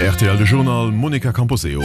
RTL de Journal Monika Camposeo.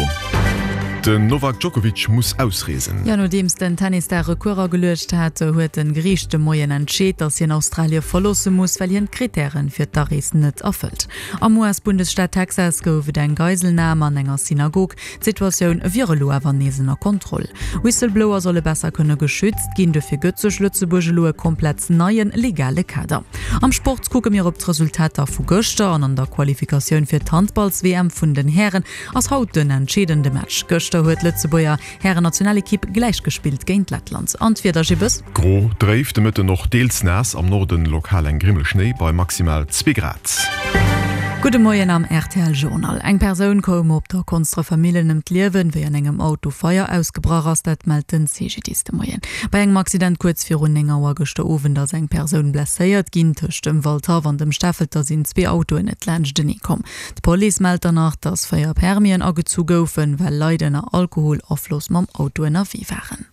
Den Novak Djokovic muss ausreesen. Ja, nodems den Tennis der Rekurrer gelöscht hat, huet den Griechchte Moien entscheet, dass in Australien verlossen muss, weil ihren Kriterien für Daris net erfüllt. Am US-Bundesstaat Texas goufet ein Geiselnahme an enger Synagog, Situation virelo awernesener Kontrolle. Whistleblower solle besser könne geschützt, gehen dafür Götze Lützeburgeloe komplett neuen legale Kader. Am Sport gucken wir op d Resultater vu Göster an der Qualifikation für Handballs-WM vun den Herren als haut den entschädende Match. Huet Lützeburger Herren Nationalekipp gleichgespielt gegen Lettland. Antweder Gibes? Gro dreifte Mitte noch deels nass am Norden lokal en Grimmelschnee bei maximal 2 Grad. Gute Morgen am RTL Journal. Eng Person kom op der konstre Familie nimmt Liwen, wie en engem Auto Feuer ausgebracht ist, dat melden CGTiste Morgen. Bei engem Accident kurz für rund enger gesto ofen, dass eng Person blessiert ging zwischen dem Walter van dem Staffelter sind 2 Auto in et Länchte nie kom. Die Polizei meldet danach, dass Feuer Permien agezu goufen, weil Leute nach Alkoholauffluss mam Auto in wie waren.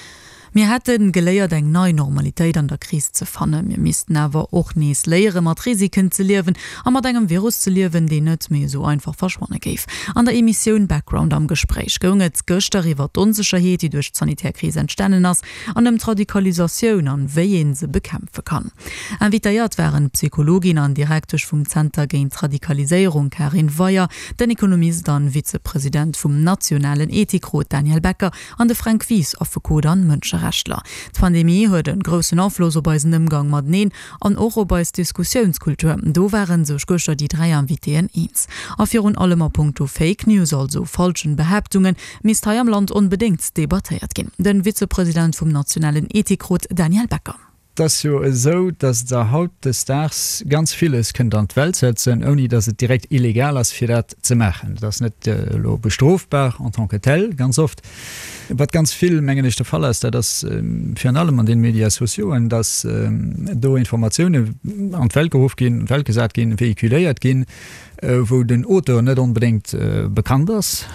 Wir hätten geleiert eng neue Normalität an der Krise zu fannen. Wir müssten aber auch nies leere mat Risiken zu leben, aber mit engem Virus zu leben, den nicht mehr so einfach verschwonnen gef. An der Emission Background am Gespräch gonget Göster iwwer d'Unsicherheit, die durch die Sanitärkrise entstanden ist, an dem Radikalisation an wie sie bekämpfen kann. Invitiert waren Psychologinnen direkt vom Center gegen Radikalisierung Karin Weyer, den Ökonomist und Vizepräsident vom Nationalen Ethikrat Daniel Becker und der Frank Wies auf Kodan München. Die Pandemie huet den grossen Auflos bei Umgang mat neen an Eurobeis Diskussionskultur. Do waren sech Göster die 3 Inviten ins. Auf ihren allemer Punkto Fake News, also falschen Behauptungen, mis am Land unbedingt debattiert gin. Den Vizepräsident vom Nationalen Ethikrat Daniel Becker. Das jo so, dass der Haut des Tags ganz vieles könnt an die Welt setzen, ohne dass es direkt illegal ist, für das zu machen. Das ist nicht bestrafbar en tant que tel, ganz oft. Was ganz viel Mengen nicht der Fall ist, dass für allem an den Medien sozialen, dass da Informationen an die Welt gerufen gehen, Welt gesagt gehen, vehiculiert gehen, wo den Autor nicht unbedingt bekannt ist.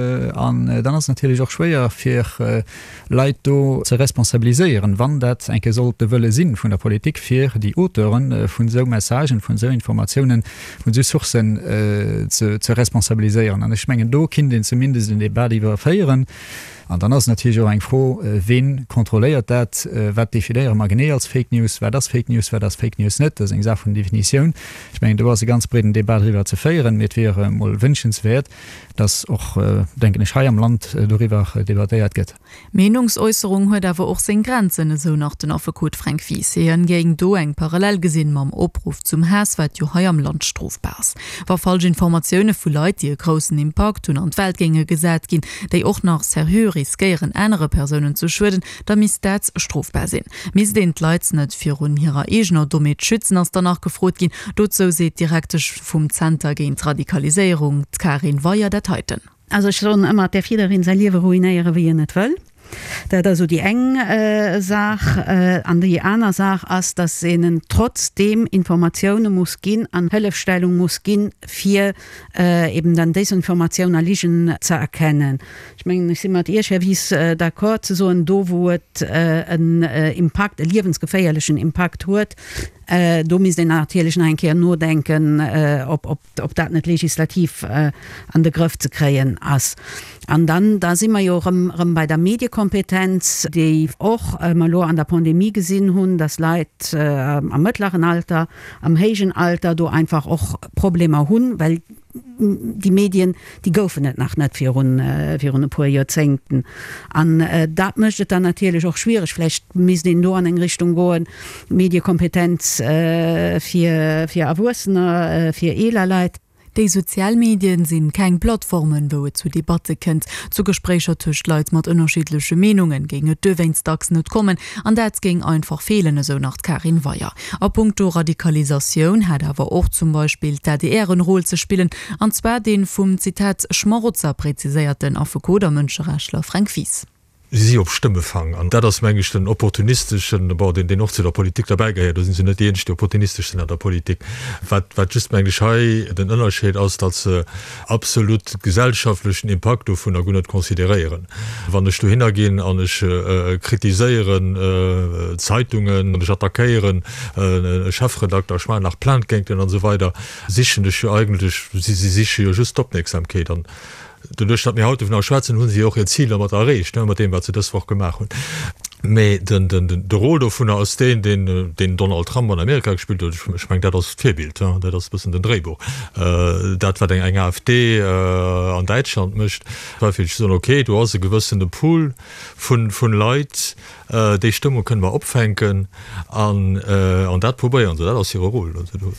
Dann ist es natürlich auch schwer für Leute zu responsabilisieren, wann das eigentlich sollte wollen Sinn von der Politik für die Autoren von so Messagen, von so Informationen, von so Sourcen zu responsabilisieren. Und ich meine, da können zumindest in Debatte überfeiern. Und dann ist natürlich auch froh, wen kontrolliert das, was definiert man genau als Fake News, wer das Fake News, wer das Fake News nicht, das ist eine Sache von Definition. Ich meine, da war es eine ganz breite Debatte darüber zu feiern, mit wäre mal wünschenswert, dass auch, denke ich, hier am Land darüber debattiert wird. Meinungsäußerung hat aber auch seine Grenzen, so nach den Affekot Frank Wies. Gegen do eng parallel gesehen mit dem Aufruf zum Hass, was jo hier am Land strafbar ist. War falsche Informationen von Leuten, die einen großen Impact und an die Weltgänge gesagt gehen, die auch nach sehr höher riskieren, andere Personen zu schweden, damit das strafbar sind. Mis den Leute nicht für ihre eigener damit schützen, als danach gefroht gehen. Dazu sieht direkt vom Center gegen Radikalisierung Karin Weyer das heute. Also schon immer der Fiederin sein Leben ruinieren, wie nicht will. Dat also die eng Sache an die andere Sache ist, dass ihnen trotzdem Informationen muss gehen, an Hilfestellung muss gehen, für eben dann Desinformationen liegen zu erkennen. Ich meine, ich immer wie es d'accord zu so ein do wo ein Impact, einen lebensgefährlichen Impact hat. Du musst den natürlich einkehr nur denken, ob das nicht legislativ an den Griff zu kriegen ist. Und dann, da sind wir ja auch bei der Medienkompetenz, die auch mal an der Pandemie gesehen haben, dass Leute am mittleren Alter, am hohen Alter, da einfach auch Probleme haben, weil die Medien, die goufen net nach net für ein paar Jahrzehnten. Und das möchte dann natürlich auch schwierig. Vielleicht müssen die nur in eine Richtung gehen, Medienkompetenz für Erwachsene, für Elerleute. Die Sozialmedien sind keine Plattformen, wo es zu Debatte kommt, zu Gesprächen zwischen Leuten mit unterschiedlichen Meinungen gegen Döwensdags nicht kommen, und das ging einfach fehlen, so nach Karin Weyer. A puncto Radikalisation hat aber auch zum Beispiel der DDR eine Rolle zu spielen, und zwar den vom Zitat Schmarotzer präzisierten Affekot der Menschenrechtler Frank Wies. sie op Stimme fangen an da das mengg den opportunistischen den noch zu der Politik dabei gehört, da sind sie net die opportunistischen der Politik wat just den Unterschied aus dass absolut gesellschaftlichen Impact von der Gunnet konsideieren wann du hingehen an kritiseieren Zeitungen und attackieren Chefredakteur schmal nach Plan gängen und so weiter sich eigentlich sie sich just Stopsamkeit an dadurch hat mir heute nach Schwarzen hun sie auch ihr Ziel erreicht mit dem was sie das gemacht und der Rolle von aus den Donald Trump in Amerika gespielt hat, ich mein, das Vierbild das bisschen den Drehbuch dat war den eng AfD an Deutschland mischt so okay du hast gewissen Pool von Leid die Stimmung können wir opfänken an dat probieren so aus ihrer Rolle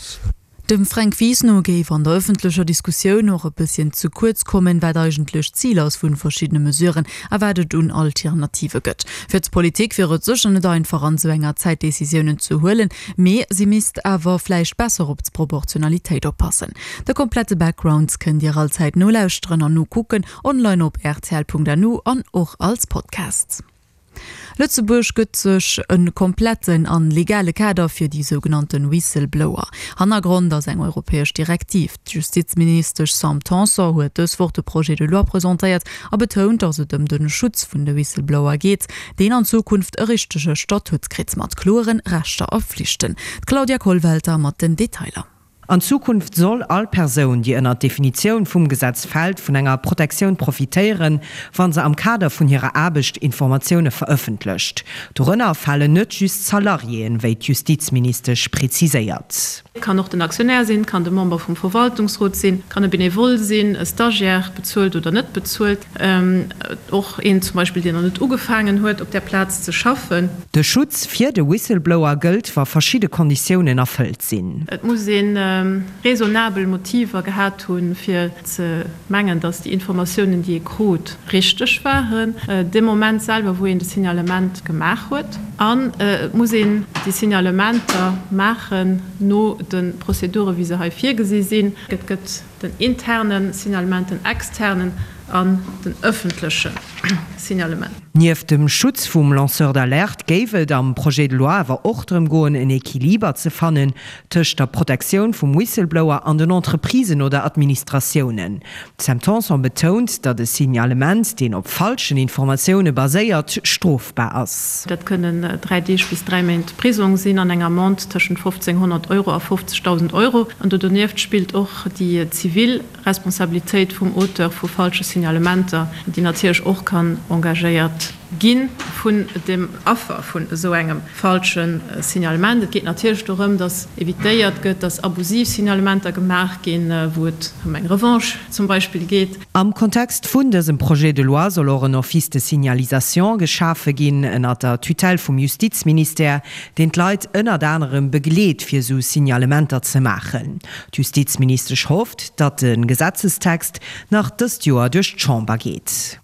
Dem Frank Wiesno géif an der öffentlicher Diskussion noch ein bisschen zu kurz kommen, weil eigentlich Ziel aus vun verschiedene Mesuren erwartet un Alternative gött. Für die Politik wäre so schon da einfach an so enger Zeit Decisionen zu holen, mehr sie misst aber vielleicht besser op Proportionalität oppassen. Der komplette Backgrounds könnt ihr allzeit no lausren an nu gucken, online op rtl.nu an auch als Podcasts. Lützeburg gëtt sech een kompletten an legale Kader fir die sogenannten Whistleblower. Hannergrund ass eng europäesch Direktiv. Justizminister Sam Tanser huet dës vor de Projekt de Loi präsentiert a betont, dass et den Schutz vun de Whistleblower geht, den an Zukunft e richtege Statutkritz mat kloren Rechter aufpflichten. Claudia Kohlwelter mat den Detailer. An Zukunft soll all Person, die ënner Definition vum Gesetz fällt, vun enger Protektion profitieren, wann se am Kader vun ihrer Abecht Informationen veröffentlicht. Dorënner fallen net just Salarien, wéi Justizminister präziséiert. Kann noch den Aktionär sinn, kann de Member vom Verwaltungsrat sinn, kann er benevol sinn, Stagiaire bezahlt oder net bezahlt, auch zum Beispiel den er net ugefangen huet, op der Platz zu schaffen. Der Schutz fir de Whistleblower gilt, war verschiedene Konditionen erfüllt sinn. Et muss raisonabel Motive gehabt hun fir ze mengen, dass die Informationen, die krut richtig waren, dem Moment selber wo das Signalement gemacht huet, an muss die Signalementer machen no den Prozedure wie se hier gesehen sind, gëtt den internen Signalementen externen an den öffentlichen Signalement. Nief dem Schutz vum Lanceur d'Alert géwet am Projekt de Loi wer ochtrem goen en Équiliber ze fannen tech der Protektion vum Whistleblower an den Entreprisen oder Administrationen. Samtanson betont, dat de Signalement den op falschen Informationen baséiert strafbar ass. Dat können 3D bis 3 Monate Prisung sinn an enger Mont tschen 1500 Euro auf 50.000 Euro. Und der Neft spielt auch die Zivilresponsabilität vom Autor vu falsche Signalementer, die natürlich auch kann engagiert ginn vun dem Affer vun so engem falschen Signalement. Et geht natürlich darum, dass evitéiert gëtt, dass Abusivsignalementer gemacht gin, wo et eng Revanche zum Beispiel geht. Am Kontext vun diesem Projekt de Loi soll ein Office de Signalisation geschaffen gin ënner der Tutel vom Justizminister, den Leiit ënner anderem begleet fir so Signalementer ze machen. Die Justizminister hofft, dat den Gesetzestext nach des Jahr durch die Chamber geht.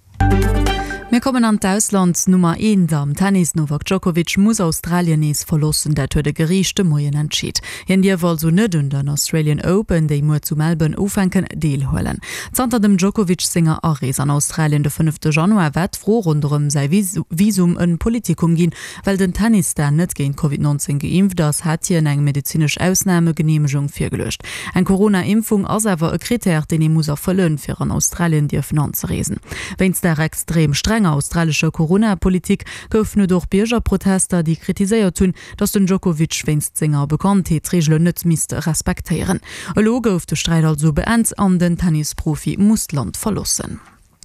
Wir kommen an Ausland Nummer 1 am Tennis Novak Djokovic muss Australien nees verlossen, dat huet de Gerichte Moien entschied. Jen Dir woll so net den Australian Open, déi mo zu Melbourne ofenken deel hollen. Zanter dem Djokovic Singer Ares an Australien de 5. Januar wett froh runm sei Visum en Politikum ginn, weil den Tennisstar net géint COVID-19 geimpft, ass hat hi eng medizinsch Ausnahmegenehmigung fir gelöscht. Eg Corona-Impfung ass awer e Kriter, den e muss erëllen fir an Australien Dirfen anzuresen. Wenns der extrem streng australischer Corona-Politik gouf nur durch Biergerprotester, die kritiséiert tun, dass den Djokovic Winstzinger Bekanntheetsregel net miste respektieren. E Logo auf der Streit also beends an den Tennisprofi Musland verlossen.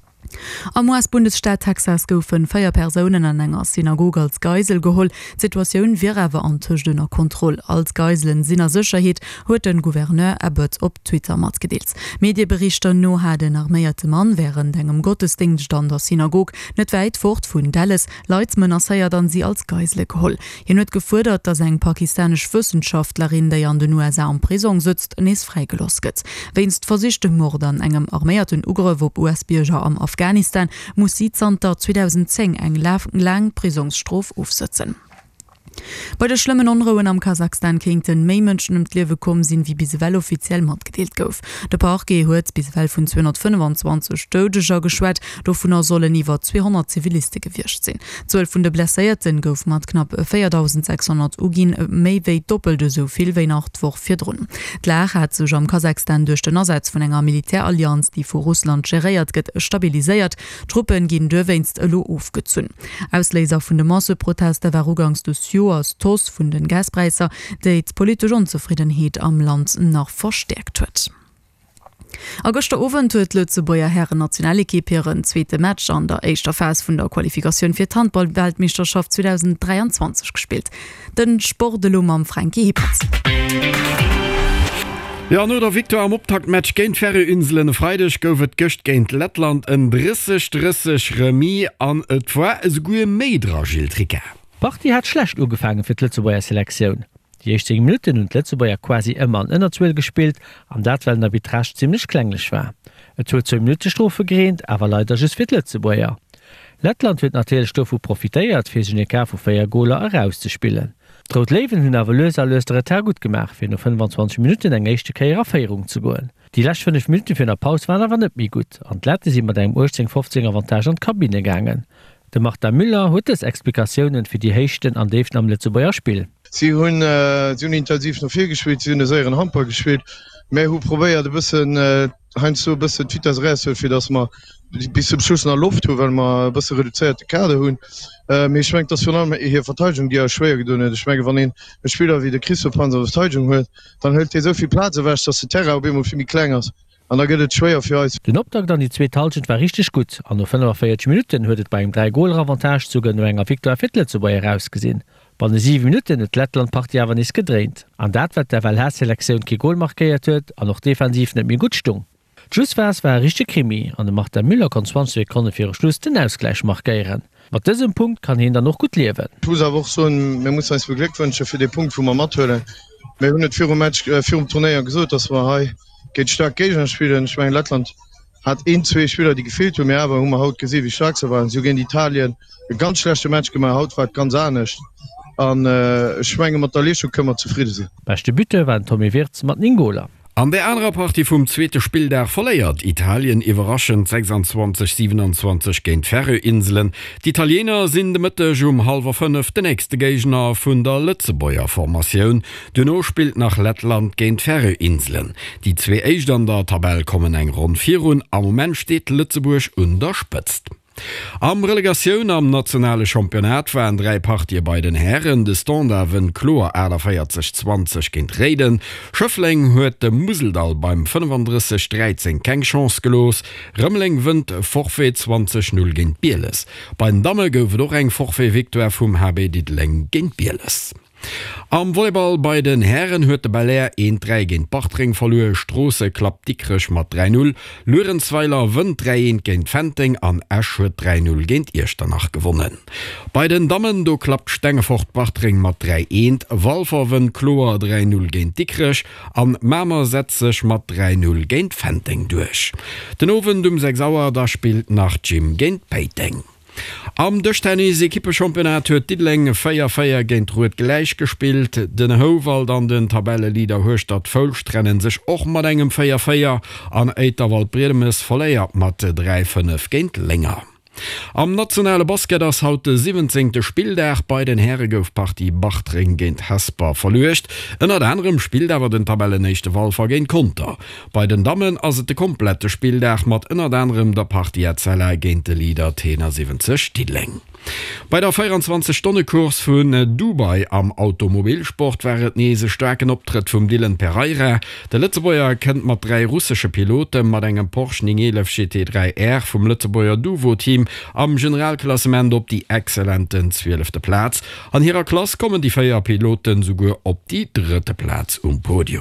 Am US-Bundesstaat Texas goufen 4 Personen an enger Synagoge als Geisel geholl. Situationun wie awer an dënner Kontroll als Geiselen sinner Sicherheet huet den Gouverneur Abbott op Twitter mat gedeelt. Medieberichter no ha den arméierte Mann wären engem Gottesdienst an der Synagog net weit fort vun Dallas Leiitsmënner seier dann sie als Geisle geholl. Hi huet gefordert, dass eng pakistanisch Wissenschaftlerin, déi an den USA am Prisung sitzt, nees freigelosket. Wennst versichte Mord an engem arméierten Ugre wo US-Bierger am Afghanistan muss sie zanter 2010 eng lang Prisungsstrof aufsetzen. Bei der schlimmen Unruhen am Kasachstan kenten méi Mënschen um Liewe kommen sinn wie biswell offiziell mat gedeelt gouf. De Parke huet biswell vun 225 Stodeger geschwert, do vun sollen iwwer 200 Ziviliste gewircht sinn. 12 vun de Blesséierten gouf mat knapp 4600 Ugin méi wéi doppelte soviel wéi nachtwoch firrunn. D'Lach hat sech am Kasachstan duerch den Ersatz vun enger Militärallianz, die vu Russland geréiert gëtt stabiliséiert, Truppen ginn dëweinst lo ofgezunn. Ausléser vun de Masseproteste war ugangs des Joers Toss vun den Gaspreiser, déi politische Unzufriedenheet am Land nach verstärkt huet. Auguster Owen huet Lützebauer Herren Nationalekipeieren zweete Match an der eischter Phase vun der Qualifikation fir Handball-Weltmeisterschaft 2023 gespielt. Den Sportdelum am Frankie Hippers. Ja, nur der Victor am Optaktmatch géint Färöinseln Freidech goufet gëcht géint Lettland en 30 Remis an et war es goe Meidra Giltrike. Party hat schlecht ugefangen fir d Lützebauer Selektion. Die 18 Minuten und Lützebauer quasi immer an ënnerzuuel gespielt, an dat weil Arbitrage ziemlich klänglich war. Et huet 2 Minuten Strophe gereint, aber leider just fir d Lützebauer. Lettland huet natürlich Stoff profitéiert fir se Ka vu 4 Goler herauszuspielen. Traut Leven hunn awer Loser Ter gut gemacht, fir no 25 Minuten eng echte Karrierefeierung zu goen. Die lacht 5 Minuten fir der Paus waren awer net mi gut, an Lätte si mat eng 15 Avantage an Kabine gangen. De macht der Müller huet es Explikationen fir die Hechten an Defen am Lützebauer Spiel. Sie hunn intensiv noch 4 gespielt, sie hun seieren Handball gespielt. méi hu probéiert de bëssen hein so bësse Twitters Rees fir dats ma bis zum Schussenner Luft hu, well ma bësse reduzierte Kade hunn. méi schwenkt das final hier Verteidigung, die schwéier gedunne. Schmenge wann en Spieler wie de Christopanzer Verteidigung huet, dann hëlt sovi Plaze wäch, dat se Terra op immer fir mi klengers. An der gëtt schwéier fir eis. Den Optag an die 2000 war richtig gut. An no 45 Minuten huet et beim 3 Goalavantage zugen no enger Victor Fittle zu bei herausgesinn. Bei den 7 Minuten et Lettland Party awer is gedreht. An dat wat der Wellherselektion ki Goal markéiert huet, an noch defensiv net mir gut stung. Schlussvers war richtig Krimi, an de macht der Müller kon 20 Sekunden fir Schluss den Ausgleich markéieren. Mat diesem Punkt kann hin dann noch gut lewen. muss als beglückwünsche fir de Punkt vu mat hëlle. Me hun net vir Match fir Tourneier gesot, das war hei. Geht stark Gegenspielen. Ich mein, Lettland hat 1-2 Spieler, die gefehlt haben, aber haben wir haut gesehen, wie stark sie waren. Sie gehen Italien ein ganz schlechte Match gemacht, haut war ganz anders. Und ich meine, mit der Leistung können wir zufrieden sein. Beste Büte waren Tommy Wirtz mit Ningola. An der andere Party vum zweite Spiel der verleiert Italien überraschend 26-27 géint Färöinseln. Die Italiener sind de Mitte halber 5 den nächste Gegner vun der Lützebauer Formation. Duno spielt nach Lettland géint Färöinseln. Die 2 Eicht an der Tabelle kommen eng rund 4 und am Moment steht Lützeburg unterspitzt. Am Relegation am nationale Championat waren 3 Partien bei den Herren. De Standawen Chlor Äder feiert sich 20 kind Reden. Schöffling huet de Museldal beim 35-13 keng Chance gelos. Römmling wënd Forfait 20-0 gegen Bieles. Bei den Damme gouf doch eng Forfait Victor vum HB Dietling gegen Bieles. Am Volleyball bei den Herren huet de Belair 1-3 gegen Pachtring verloren. Strosse klappt Dickrech mat 3-0. Lürenzweiler wënd 3-1 gegen Fenting an Esch huet 3-0 gegen Irsternach gewonnen. Bei den Damen do klappt Stengefort Pachtring mat 3-1. Walfer wënd Chlor 3-0 gegen Dickrech an Mamer setzech mat 3-0 gegen Fenting durch. Den Owen um 6 Auer da spielt nach Jim gegen Peiting. Am Dëchtennis Ekippechampionat huet Dietling 4-4 géint Ruet gleich gespielt. Den Howald an den Tabellelieder Höchstadt Völsch trennen sech och mat engem 4-4 an Eiterwald Bredemes verléiert mat 3-5 géint länger. Am nationale Basket ass haut de 17. Spieldach bei den Herregoufpartie Bachtring géint Hesper verluecht. Ennner anderem spielt awer den Tabellenechte Walfer géint Konter. Bei den Damen ass et de komplette Spieldach mat ënner anderem der Partiezeller géint de Lieder Tener 70 Dietling. Bei der 24-Stunde-Kurs vun Dubai am Automobilsport wäret nese starken Optritt vum Dylan Pereira. Der Lützebauer kennt mat 3 russische Piloten mat engem Porsche 911 GT3R vom Lützebauer Duvo-Team am Generalklassement op die exzellenten 12. Platz. An ihrer Klasse kommen die 4 Piloten sogar op die 3. Platz Podium.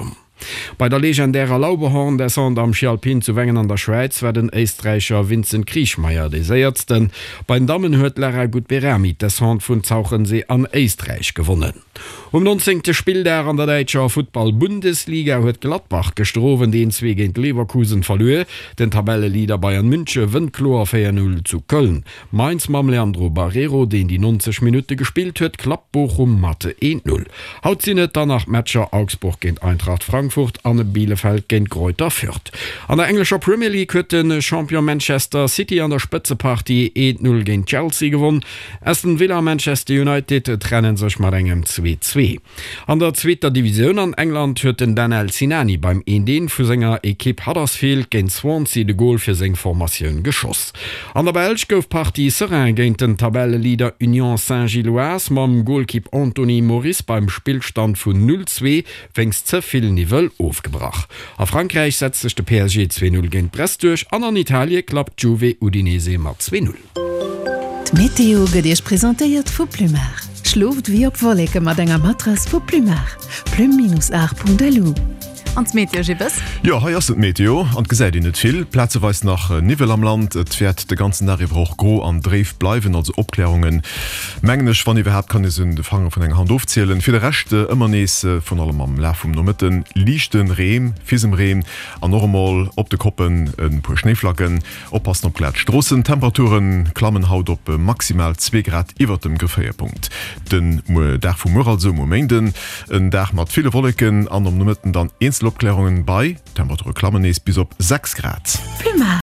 Bei der legendärer Laubehorn der Sand am Skialpin zu Wengen an der Schweiz werden Österreicher Vincent Kriechmeier deséiertsten. Bei den Damen huet Lara gut Beremit des Hand vun Zauchensee an Österreich gewonnen. 19. Spiel der an der Deutscher Football-Bundesliga huet Gladbach gestroven den Zwe gegen Leverkusen verlöe, den Tabellelieder Bayern Münche Windklor 4-0 zu Köln. Mainz mam Leandro Barrero, den die 90 Minuten gespielt huet, klappt Bochum Matte 1-0. Haut sinnet danach Matcher Augsburg gegen Eintracht Frankfurt, Anne Bielefeld gegen Kräuter Fürth. An der englischer Premier League huet den Champion Manchester City an der Spitzepartie 1-0 gegen Chelsea gewonnen. Aston Villa Manchester United trennen sich mal engem 2-2. An der zweiter Division an England huet den Daniel Sinani beim Indien für Sänger Equipe Huddersfield gegen Swansea de Goal für seng Formation geschoss. An der Belge gouf Partie Serein gegen den Tabellelieder Union Saint-Gilloise mam Goalkeeper Anthony Maurice beim Spielstand von 0-2 fängst zuviel Niveau aufgebracht. A Frankreich setzt sich der PSG 2-0 gegen Brest durch, an Italien klappt Juve Udinese mat 2-0. Meteo gëdech präsentéiert vu Plumar. Schluft wie op Wollecke mat enger Matras vu Plumar. Plum-ar.lu. Ans Meteo gibes? Ja, hier ist Meteo und gesagt nicht viel. Plätze weist nach Nivel am Land. Es wird den ganzen Tag auch groß an Dreif bleiben, also Abklärungen. Mengnisch, wenn überhaupt kann ich in der Fangen von einer Hand aufzählen. Für den Rest immer nächste, von allem am Lauf um Mitten, lichten Rehm, fiesem Rehm, an normal, ob die Koppen, ein paar Schneeflacken, oppassen auf glatt Straßen, Temperaturen, klammen Haut op maximal 2 Grad über dem Gefeierpunkt. Den Tag vom Morgen so Momenten, ein Tag mit vielen Wolken, an Mitten dann Einzelabklärungen bei Temperatur Klammernes bis op 6 Grad. Plumar.